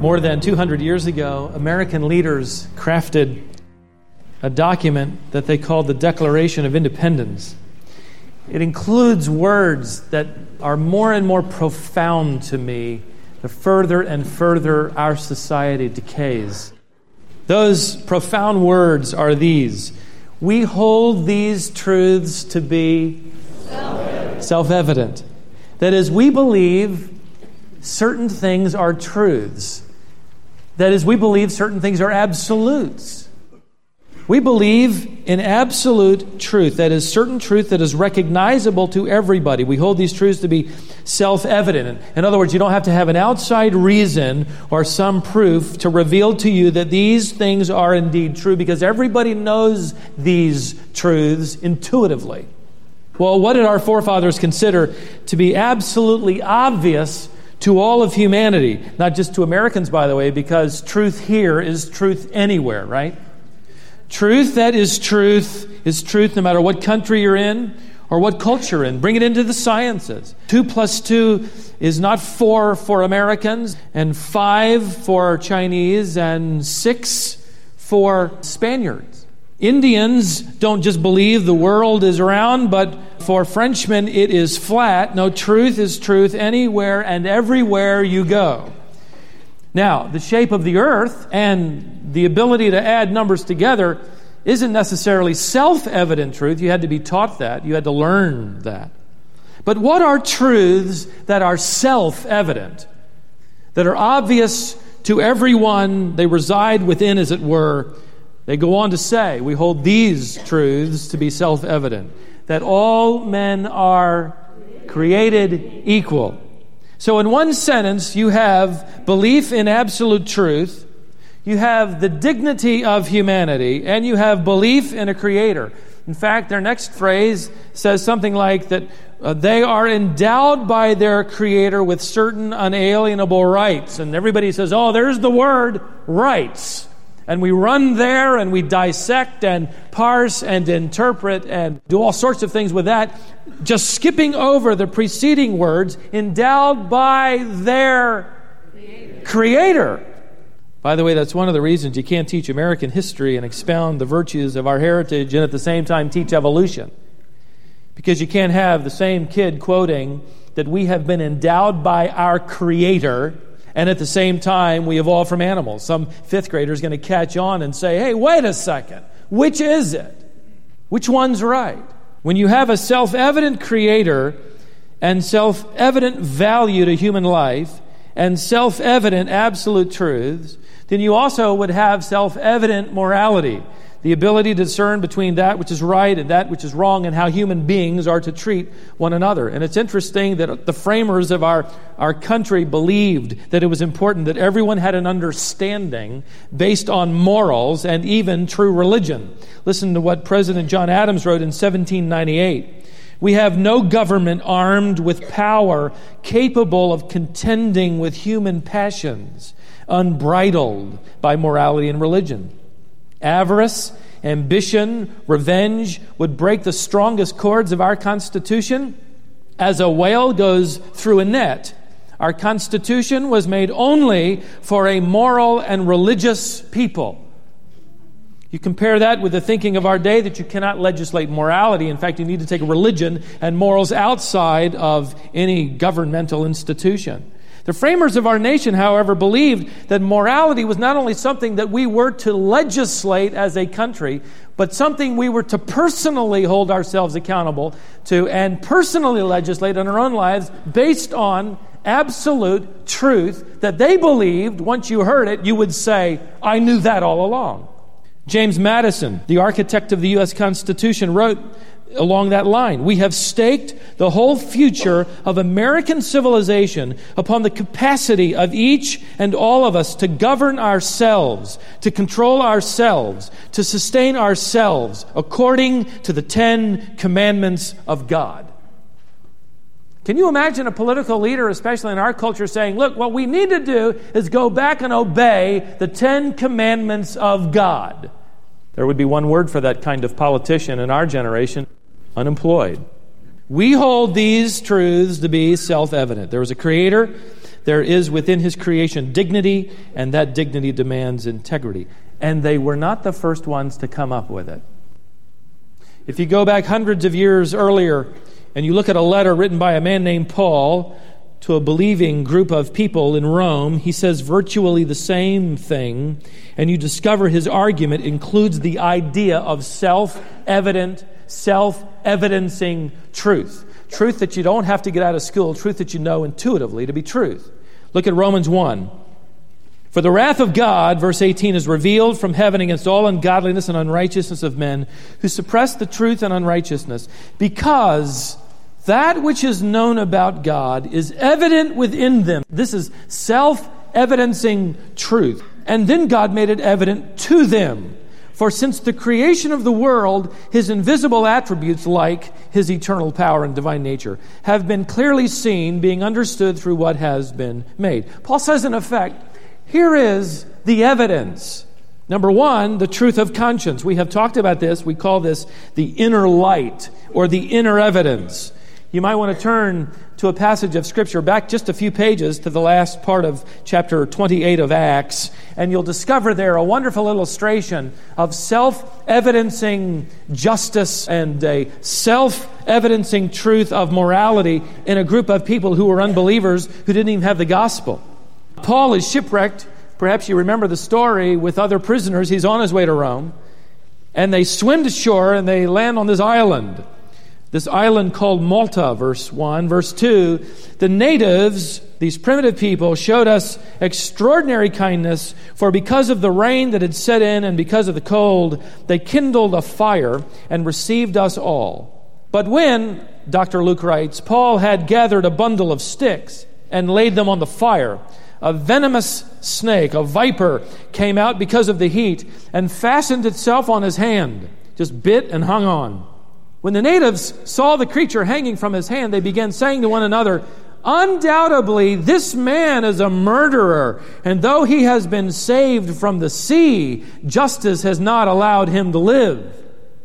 More than 200 years ago, American leaders crafted a document that they called the Declaration of Independence. It includes words that are more and more profound to me the further and further our society decays. Those profound words are these: we hold these truths to be self-evident. That is, we believe certain things are truths. That is, we believe certain things are absolutes. We believe in absolute truth, that is, certain truth that is recognizable to everybody. We hold these truths to be self-evident. In other words, you don't have to have an outside reason or some proof to reveal to you that these things are indeed true, because everybody knows these truths intuitively. Well, what did our forefathers consider to be absolutely obvious to all of humanity? Not just to Americans, by the way, because truth here is truth anywhere, right? Truth that is truth no matter what country you're in or what culture you're in. Bring it into the sciences. 2 plus 2 is not 4 for Americans, and 5 for Chinese, and 6 for Spaniards. Indians don't just believe the world is round, but for Frenchmen it is flat. No, truth is truth anywhere and everywhere you go. Now, the shape of the earth and the ability to add numbers together isn't necessarily self-evident truth. You had to be taught that. You had to learn that. But what are truths that are self-evident, that are obvious to everyone? They reside within, as it were. They go on to say, we hold these truths to be self-evident, that all men are created equal. So in one sentence, you have belief in absolute truth, you have the dignity of humanity, and you have belief in a creator. In fact, their next phrase says something like that they are endowed by their creator with certain unalienable rights. And everybody says, oh, there's the word, rights. And we run there and we dissect and parse and interpret and do all sorts of things with that, just skipping over the preceding words, endowed by their creator. By the way, that's one of the reasons you can't teach American history and expound the virtues of our heritage and at the same time teach evolution. Because you can't have the same kid quoting that we have been endowed by our creator, and at the same time, we evolved from animals. Some fifth grader is going to catch on and say, hey, wait a second. Which is it? Which one's right? When you have a self-evident creator and self-evident value to human life and self-evident absolute truths, then you also would have self-evident morality, the ability to discern between that which is right and that which is wrong, and how human beings are to treat one another. And it's interesting that the framers of our country believed that it was important that everyone had an understanding based on morals and even true religion. Listen to what President John Adams wrote in 1798. We have no government armed with power capable of contending with human passions, unbridled by morality and religion. Avarice, ambition, revenge would break the strongest cords of our Constitution as a whale goes through a net. Our Constitution was made only for a moral and religious people. You compare that with the thinking of our day that you cannot legislate morality. In fact, you need to take religion and morals outside of any governmental institution. The framers of our nation, however, believed that morality was not only something that we were to legislate as a country, but something we were to personally hold ourselves accountable to and personally legislate in our own lives based on absolute truth that they believed, once you heard it, you would say, I knew that all along. James Madison, the architect of the U.S. Constitution, wrote along that line, we have staked the whole future of American civilization upon the capacity of each and all of us to govern ourselves, to control ourselves, to sustain ourselves according to the 10 commandments of God. Can you imagine a political leader, especially in our culture, saying, look, what we need to do is go back and obey the 10 commandments of God? There would be one word for that kind of politician in our generation: unemployed. We hold these truths to be self-evident. There was a creator, There is within his creation dignity, and that dignity demands integrity. And they were not the first ones to come up with it. If you go back hundreds of years earlier and you look at a letter written by a man named Paul to a believing group of people in Rome, he says virtually the same thing, and you discover his argument includes the idea of self-evidencing truth. Truth that you don't have to get out of school, truth that you know intuitively to be truth. Look at Romans 1. For the wrath of God, verse 18, is revealed from heaven against all ungodliness and unrighteousness of men who suppress the truth and unrighteousness, because that which is known about God is evident within them. This is self-evidencing truth. And then God made it evident to them. For since the creation of the world, his invisible attributes, like his eternal power and divine nature, have been clearly seen, being understood through what has been made. Paul says, in effect, here is the evidence. Number one, the truth of conscience. We have talked about this. We call this the inner light or the inner evidence. You might want to turn to a passage of Scripture back just a few pages to the last part of chapter 28 of Acts, and you'll discover there a wonderful illustration of self-evidencing justice and a self-evidencing truth of morality in a group of people who were unbelievers who didn't even have the gospel. Paul is shipwrecked. Perhaps you remember the story with other prisoners. He's on his way to Rome, and they swim to shore and they land on this island. This island called Malta, verse 1. Verse 2, the natives, these primitive people, showed us extraordinary kindness, for because of the rain that had set in and because of the cold, they kindled a fire and received us all. But when, Dr. Luke writes, Paul had gathered a bundle of sticks and laid them on the fire, a venomous snake, a viper, came out because of the heat and fastened itself on his hand, just bit and hung on. When the natives saw the creature hanging from his hand, they began saying to one another, undoubtedly, this man is a murderer, and though he has been saved from the sea, justice has not allowed him to live.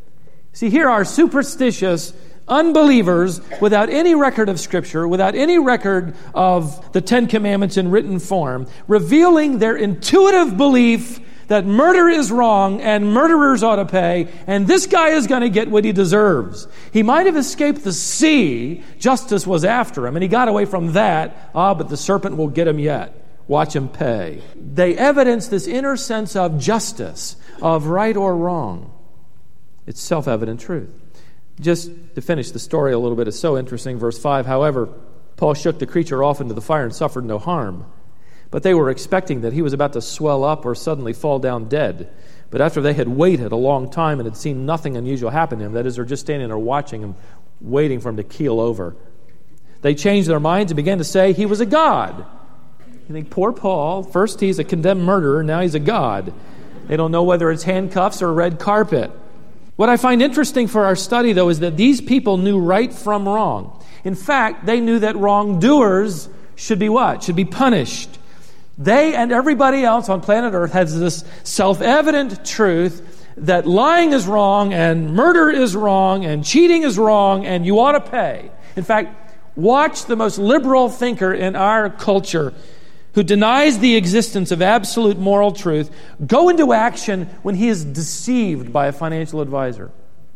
See, here are superstitious unbelievers without any record of Scripture, without any record of the Ten Commandments in written form, revealing their intuitive belief that murder is wrong and murderers ought to pay, and this guy is going to get what he deserves. He might have escaped the sea. Justice was after him, and he got away from that. But the serpent will get him yet. Watch him pay. They evidence this inner sense of justice, of right or wrong. It's self-evident truth. Just to finish the story a little bit, it's so interesting. Verse 5, however, Paul shook the creature off into the fire and suffered no harm. But they were expecting that he was about to swell up or suddenly fall down dead. But after they had waited a long time and had seen nothing unusual happen to him, that is, they're just standing there watching him, waiting for him to keel over, they changed their minds and began to say he was a god. You think, poor Paul, first he's a condemned murderer, now he's a god. They don't know whether it's handcuffs or red carpet. What I find interesting for our study, though, is that these people knew right from wrong. In fact, they knew that wrongdoers should be what? Should be punished. They and everybody else on planet Earth has this self-evident truth that lying is wrong and murder is wrong and cheating is wrong and you ought to pay. In fact, watch the most liberal thinker in our culture who denies the existence of absolute moral truth go into action when he is deceived by a financial advisor.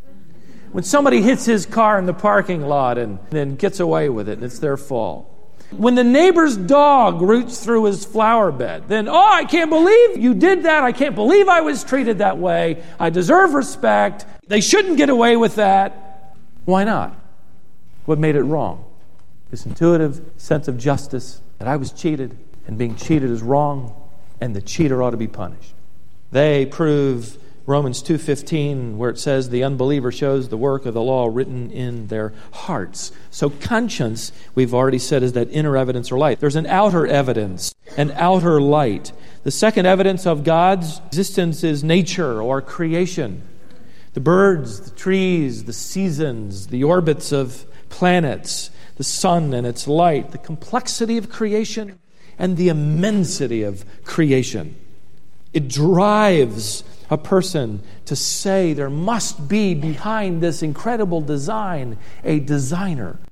When somebody hits his car in the parking lot and then gets away with it and it's their fault. When the neighbor's dog roots through his flower bed, then, I can't believe you did that. I can't believe I was treated that way. I deserve respect. They shouldn't get away with that. Why not? What made it wrong? This intuitive sense of justice, that I was cheated, and being cheated is wrong, and the cheater ought to be punished. They prove Romans 2:15, where it says the unbeliever shows the work of the law written in their hearts. So conscience, we've already said, is that inner evidence or light. There's an outer evidence, an outer light. The second evidence of God's existence is nature or creation. The birds, the trees, the seasons, the orbits of planets, the sun and its light, the complexity of creation, and the immensity of creation. It drives a person to say there must be behind this incredible design a designer.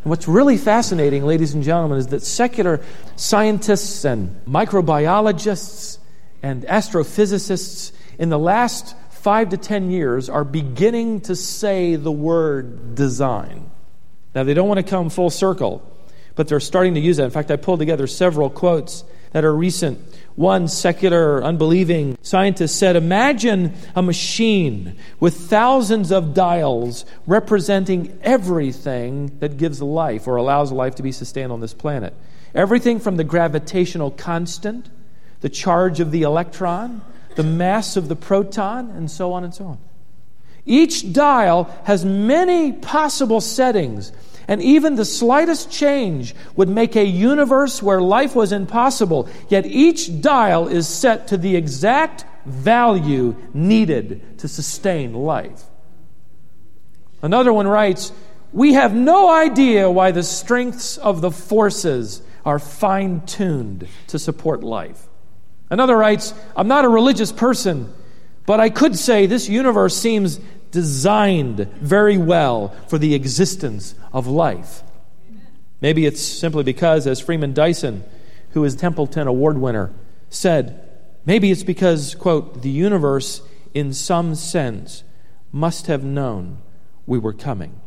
What's really fascinating, ladies and gentlemen, is that secular scientists and microbiologists and astrophysicists in the last 5 to 10 years are beginning to say the word design. Now, they don't want to come full circle, but they're starting to use that. In fact, I pulled together several quotes that are recent. One secular, unbelieving scientist said, imagine a machine with thousands of dials representing everything that gives life or allows life to be sustained on this planet. Everything from the gravitational constant, the charge of the electron, the mass of the proton, and so on and so on. Each dial has many possible settings, and even the slightest change would make a universe where life was impossible, yet each dial is set to the exact value needed to sustain life. Another one writes, we have no idea why the strengths of the forces are fine-tuned to support life. Another writes, I'm not a religious person, but I could say this universe seems designed very well for the existence of life. Maybe it's simply because, as Freeman Dyson, who is Templeton Award winner, said, maybe it's because, quote, the universe in some sense must have known we were coming.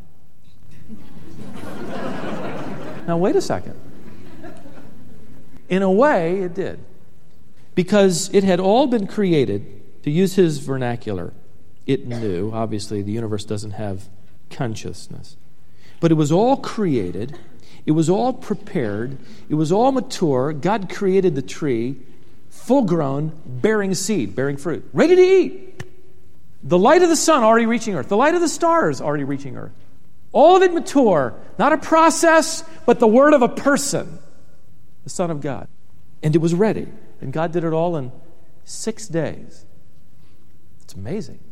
Now, wait a second. In a way, it did. Because it had all been created, to use his vernacular, it knew. Obviously, the universe doesn't have consciousness. But it was all created. It was all prepared. It was all mature. God created the tree, full-grown, bearing seed, bearing fruit, ready to eat. The light of the sun already reaching earth. The light of the stars already reaching earth. All of it mature. Not a process, but the word of a person, the Son of God. And it was ready. And God did it all in 6 days. It's amazing.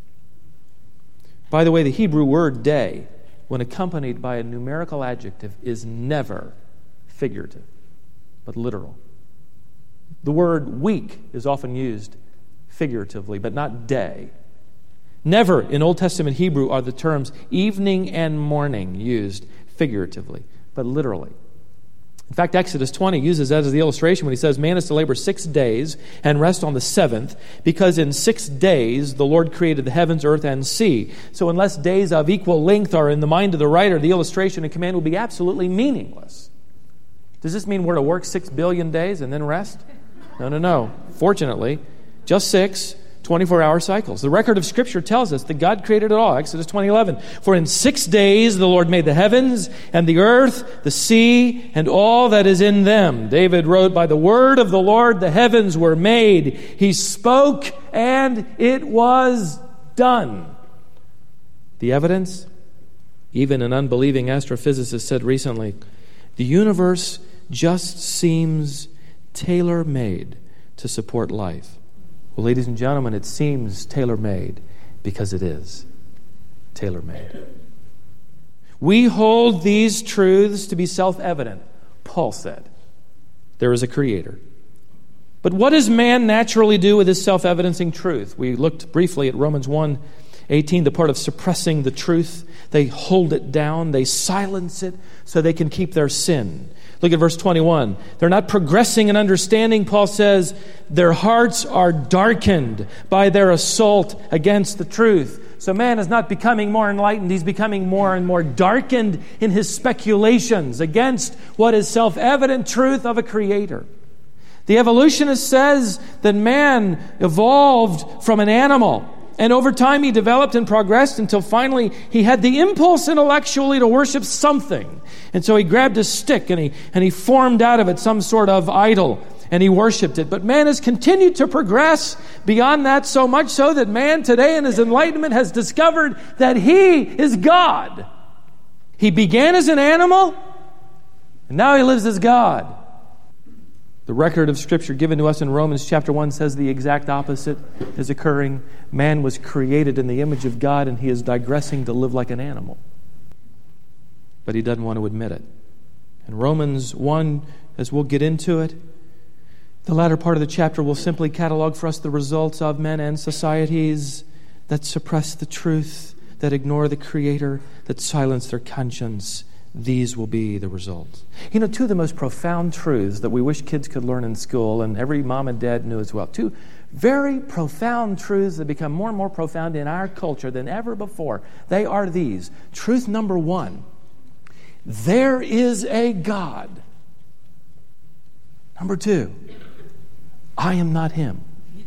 By the way, the Hebrew word day, when accompanied by a numerical adjective, is never figurative, but literal. The word week is often used figuratively, but not day. Never in Old Testament Hebrew are the terms evening and morning used figuratively, but literally. In fact, Exodus 20 uses that as the illustration when he says, man is to labor 6 days and rest on the seventh, because in 6 days the Lord created the heavens, earth, and sea. So unless days of equal length are in the mind of the writer, the illustration and command will be absolutely meaningless. Does this mean we're to work 6 billion days and then rest? No. Fortunately, just 6 24-hour cycles. The record of Scripture tells us that God created it all. Exodus 20:11. For in 6 days the Lord made the heavens and the earth, the sea, and all that is in them. David wrote, by the word of the Lord the heavens were made. He spoke and it was done. The evidence? Even an unbelieving astrophysicist said recently, the universe just seems tailor-made to support life. Well, ladies and gentlemen, it seems tailor-made because it is tailor-made. We hold these truths to be self-evident. Paul said, there is a creator. But what does man naturally do with his self-evidencing truth? We looked briefly at Romans 1:18, the part of suppressing the truth. They hold it down. They silence it so they can keep their sin. Look at verse 21. They're not progressing in understanding. Paul says, their hearts are darkened by their assault against the truth. So man is not becoming more enlightened. He's becoming more and more darkened in his speculations against what is self-evident truth of a creator. The evolutionist says that man evolved from an animal. And over time he developed and progressed until finally he had the impulse intellectually to worship something. And so he grabbed a stick and he formed out of it some sort of idol and he worshipped it. But man has continued to progress beyond that, so much so that man today in his enlightenment has discovered that he is God. He began as an animal and now he lives as God. The record of Scripture given to us in Romans chapter 1 says the exact opposite is occurring. Man was created in the image of God and he is digressing to live like an animal. But he doesn't want to admit it. In Romans 1, as we'll get into it, the latter part of the chapter will simply catalog for us the results of men and societies that suppress the truth, that ignore the Creator, that silence their conscience these will be the results. You know, two of the most profound truths that we wish kids could learn in school, and every mom and dad knew as well, two very profound truths that become more and more profound in our culture than ever before. They are these. Truth number one, there is a God. Number two, I am not Him.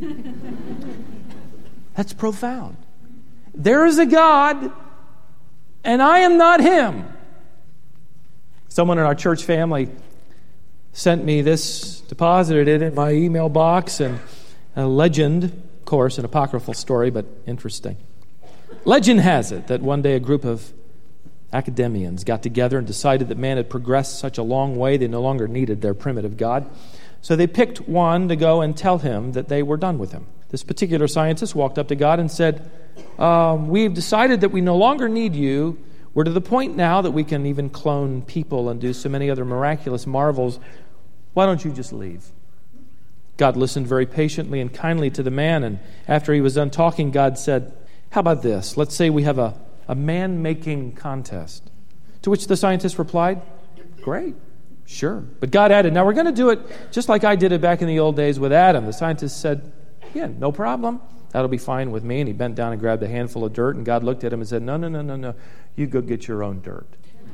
That's profound. There is a God, and I am not Him. Someone in our church family sent me this, deposited it in my email box, and a legend, of course, an apocryphal story, but interesting. Legend has it that one day a group of academians got together and decided that man had progressed such a long way they no longer needed their primitive God. So they picked one to go and tell him that they were done with him. This particular scientist walked up to God and said, we've decided that we no longer need you. We're to the point now that we can even clone people and do so many other miraculous marvels. Why don't you just leave? God listened very patiently and kindly to the man, and after he was done talking, God said, how about this? Let's say we have a man-making contest. To which the scientist replied, great, sure. But God added, now we're going to do it just like I did it back in the old days with Adam. The scientist said, yeah, no problem. That'll be fine with me. And he bent down and grabbed a handful of dirt, and God looked at him and said, no. You go get your own dirt.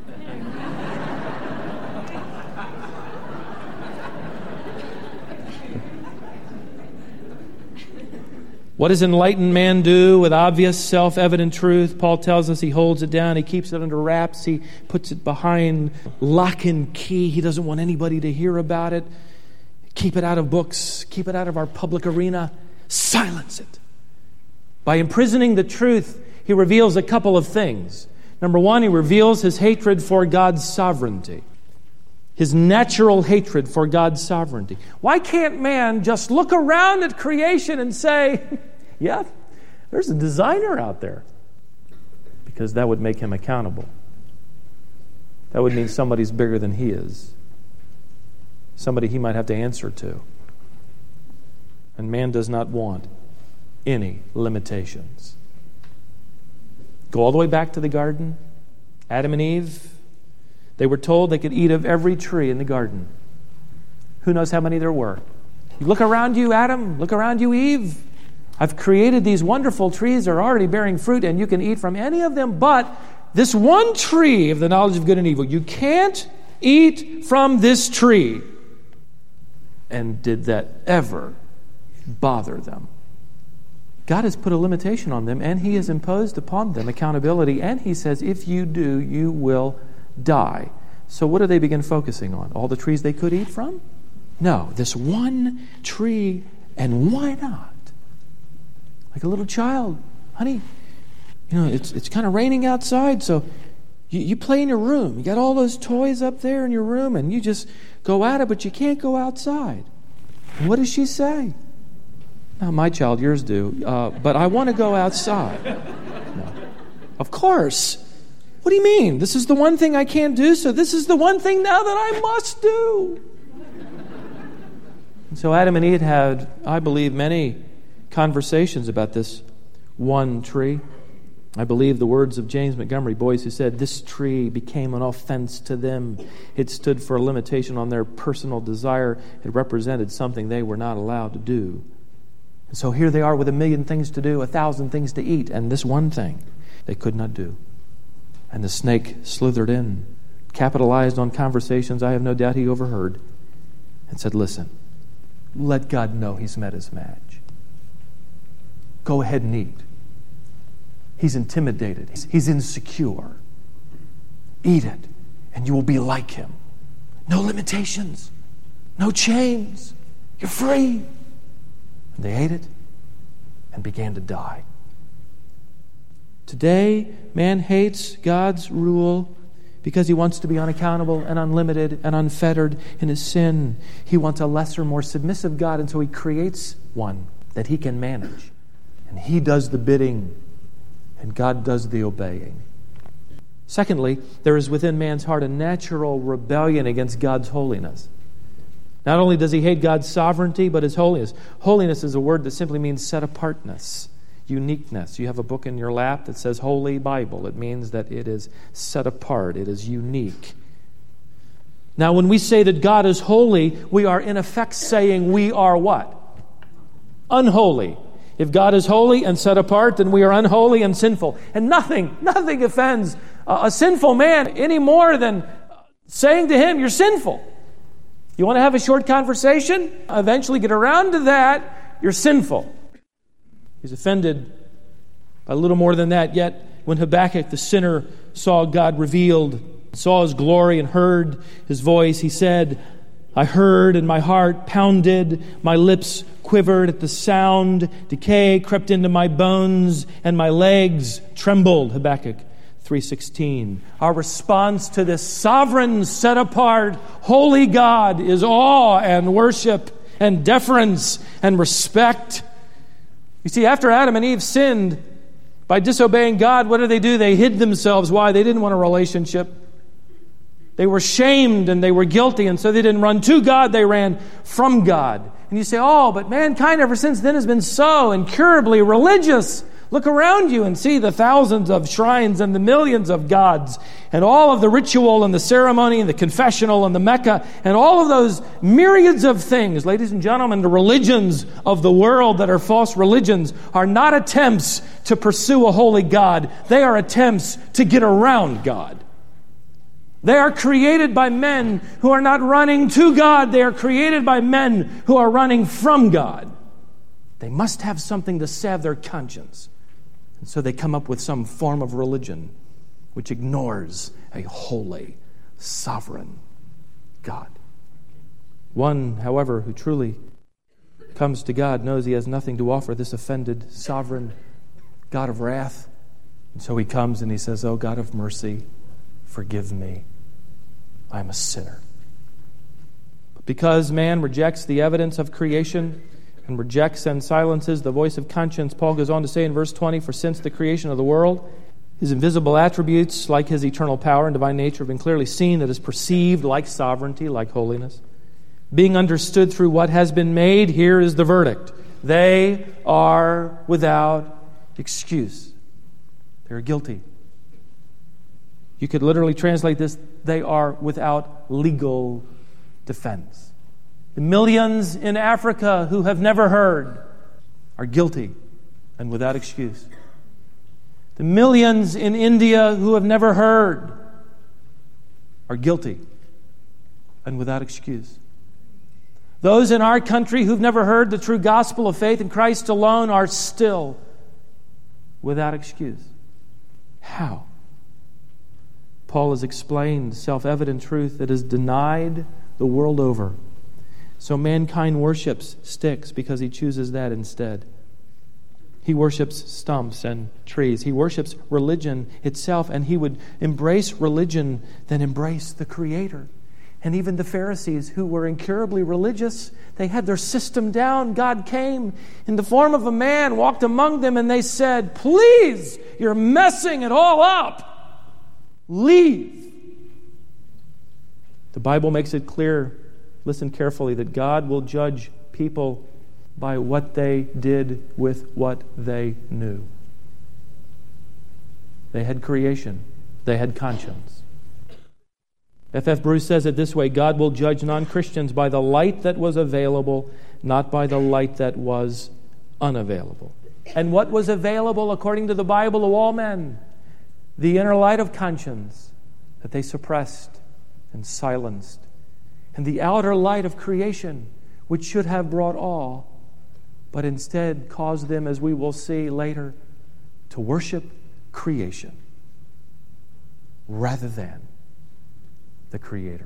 What does enlightened man do with obvious, self-evident truth? Paul tells us he holds it down. He keeps it under wraps. He puts it behind lock and key. He doesn't want anybody to hear about it. Keep it out of books. Keep it out of our public arena. Silence it. By imprisoning the truth, he reveals a couple of things. Number one, he reveals his hatred for God's sovereignty. His natural hatred for God's sovereignty. Why can't man just look around at creation and say, yeah, there's a designer out there? Because that would make him accountable. That would mean somebody's bigger than he is. Somebody he might have to answer to. And man does not want any limitations. Go all the way back to the garden. Adam and Eve, they were told they could eat of every tree in the garden. Who knows how many there were? You look around you, Adam. Look around you, Eve. I've created these wonderful trees that are already bearing fruit, and you can eat from any of them, but this one tree of the knowledge of good and evil, you can't eat from this tree. And did that ever bother them? God has put a limitation on them, and He has imposed upon them accountability, and He says, if you do, you will die. So what do they begin focusing on? All the trees they could eat from? No, this one tree, and why not? Like a little child. Honey, it's kind of raining outside, so you play in your room. You got all those toys up there in your room, and you just go at it, but you can't go outside. And what does she say? Not my child, yours do. But I want to go outside. No. Of course. What do you mean? This is the one thing I can't do, so this is the one thing now that I must do. And so Adam and Eve had, I believe, many conversations about this one tree. I believe the words of James Montgomery Boyce, who said, this tree became an offense to them. It stood for a limitation on their personal desire. It represented something they were not allowed to do. And so here they are with 1,000,000 things to do, 1,000 things to eat, and this one thing they could not do. And the snake slithered in, capitalized on conversations I have no doubt he overheard, and said, listen, let God know He's met His match. Go ahead and eat. He's intimidated. He's insecure. Eat it, and you will be like Him. No limitations. No chains. You're free. And they ate it and began to die. Today, man hates God's rule because he wants to be unaccountable and unlimited and unfettered in his sin. He wants a lesser, more submissive God, and so he creates one that he can manage. And he does the bidding, and God does the obeying. Secondly, there is within man's heart a natural rebellion against God's holiness. Not only does he hate God's sovereignty, but His holiness. Holiness is a word that simply means set apartness. uniqueness. You have a book in your lap that says Holy Bible. It means that it is set apart. It is unique. Now, when we say that God is holy, we are in effect saying we are what? Unholy. If God is holy and set apart, then we are unholy and sinful. And nothing offends a sinful man any more than saying to him, you're sinful. You want to have a short conversation? Eventually get around to that, you're sinful. He's offended by a little more than that. Yet when Habakkuk the sinner saw God revealed, saw His glory and heard His voice, he said, I heard and my heart pounded, my lips quivered at the sound, decay crept into my bones and my legs trembled. Habakkuk 3:16. Our response to this sovereign, set apart, holy God is awe and worship and deference and respect. You see, after Adam and Eve sinned by disobeying God, what did? They hid themselves. Why? They didn't want a relationship. They were shamed and they were guilty, and so they didn't run to God, they ran from God. And you say, oh, but mankind ever since then has been so incurably religious. Look around you and see the thousands of shrines and the millions of gods and all of the ritual and the ceremony and the confessional and the Mecca and all of those myriads of things. Ladies and gentlemen, the religions of the world that are false religions are not attempts to pursue a holy God. They are attempts to get around God. They are created by men who are not running to God. They are created by men who are running from God. They must have something to salve their conscience. And so they come up with some form of religion which ignores a holy, sovereign God. One, however, who truly comes to God knows he has nothing to offer this offended, sovereign God of wrath. And so he comes and he says, oh, God of mercy, forgive me. I am a sinner. But because man rejects the evidence of creation and rejects and silences the voice of conscience, Paul goes on to say in verse 20, for since the creation of the world, His invisible attributes, like His eternal power and divine nature, have been clearly seen, that is perceived, like sovereignty, like holiness, being understood through what has been made. Here is the verdict. They are without excuse. They are guilty. You could literally translate this, they are without legal defense. The millions in Africa who have never heard are guilty and without excuse. The millions in India who have never heard are guilty and without excuse. Those in our country who've never heard the true gospel of faith in Christ alone are still without excuse. How? Paul has explained self-evident truth that is denied the world over. So mankind worships sticks because he chooses that instead. He worships stumps and trees. He worships religion itself, and he would embrace religion than embrace the Creator. And even the Pharisees, who were incurably religious, they had their system down. God came in the form of a man, walked among them, and they said, please, you're messing it all up. Leave. The Bible makes it clear, listen carefully, that God will judge people by what they did with what they knew. They had creation. They had conscience. F.F. Bruce says it this way, God will judge non-Christians by the light that was available, not by the light that was unavailable. And what was available according to the Bible to all men? The inner light of conscience that they suppressed and silenced. And the outer light of creation, which should have brought awe, but instead caused them, as we will see later, to worship creation rather than the Creator.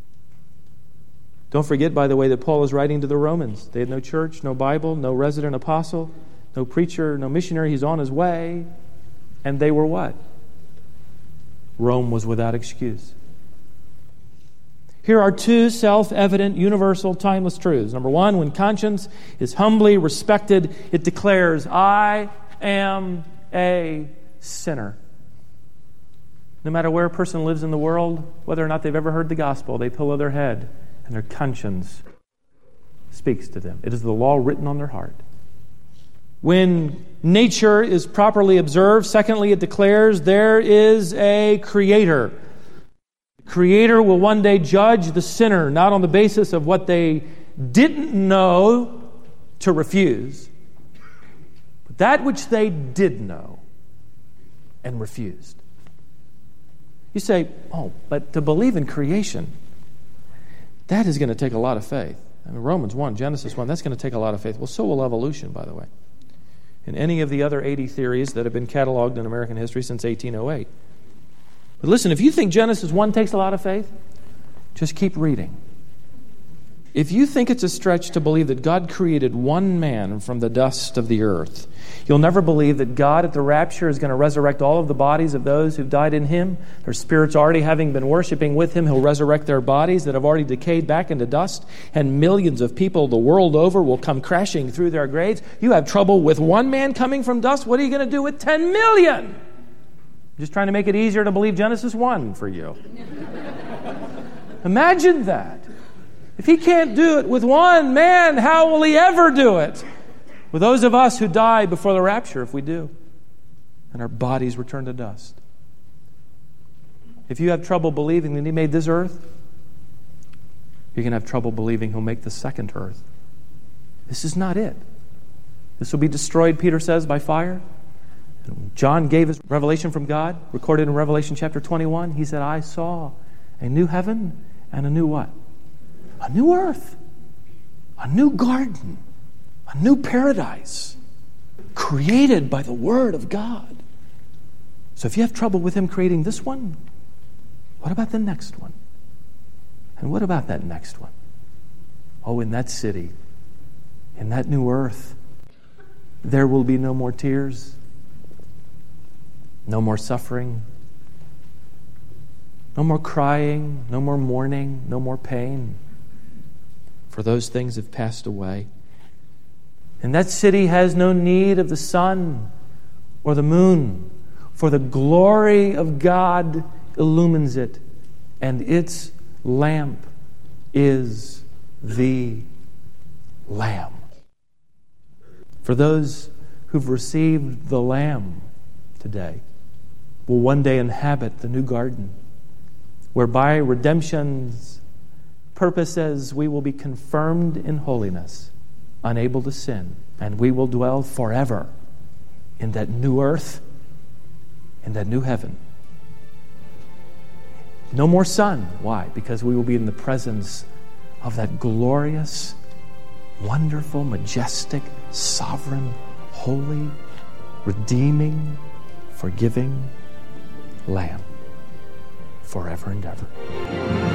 Don't forget, by the way, that Paul is writing to the Romans. They had no church, no Bible, no resident apostle, no preacher, no missionary. He's on his way. And they were what? Rome was without excuse. Here are two self-evident, universal, timeless truths. Number one, when conscience is humbly respected, it declares, I am a sinner. No matter where a person lives in the world, whether or not they've ever heard the gospel, they pillow their head and their conscience speaks to them. It is the law written on their heart. when nature is properly observed. Secondly, it declares there is a Creator. The Creator will one day judge the sinner, not on the basis of what they didn't know to refuse, but that which they did know and refused. You say, oh, but to believe in creation, that is going to take a lot of faith. I mean, Romans 1, Genesis 1, that's going to take a lot of faith. Well, so will evolution, by the way, and any of the other 80 theories that have been cataloged in American history since 1808. But listen, if you think Genesis 1 takes a lot of faith, just keep reading. If you think it's a stretch to believe that God created one man from the dust of the earth, you'll never believe that God at the rapture is going to resurrect all of the bodies of those who've died in Him. Their spirits already having been worshiping with Him, He'll resurrect their bodies that have already decayed back into dust, and millions of people the world over will come crashing through their graves. You have trouble with one man coming from dust? What are you going to do with 10 million? I'm just trying to make it easier to believe Genesis 1 for you. Imagine that. If He can't do it with one man, how will He ever do it with those of us who die before the rapture, if we do, and our bodies return to dust? If you have trouble believing that He made this earth, you're going to have trouble believing He'll make the second earth. This is not it. This will be destroyed, Peter says, by fire. And John gave his revelation from God, recorded in Revelation chapter 21. He said, I saw a new heaven and a new what? A new earth, a new garden, a new paradise, created by the Word of God. So if you have trouble with Him creating this one, what about the next one? And what about that next one? Oh, in that city, in that new earth, there will be no more tears, no more suffering, no more crying, no more mourning, no more pain. For those things have passed away. And that city has no need of the sun or the moon, for the glory of God illumines it, and its lamp is the Lamb. For those who've received the Lamb today will one day inhabit the new garden, whereby redemption's purposes we will be confirmed in holiness, unable to sin, and we will dwell forever in that new earth, in that new heaven. No more sun. Why? Because we will be in the presence of that glorious, wonderful, majestic, sovereign, holy, redeeming, forgiving Lamb forever and ever.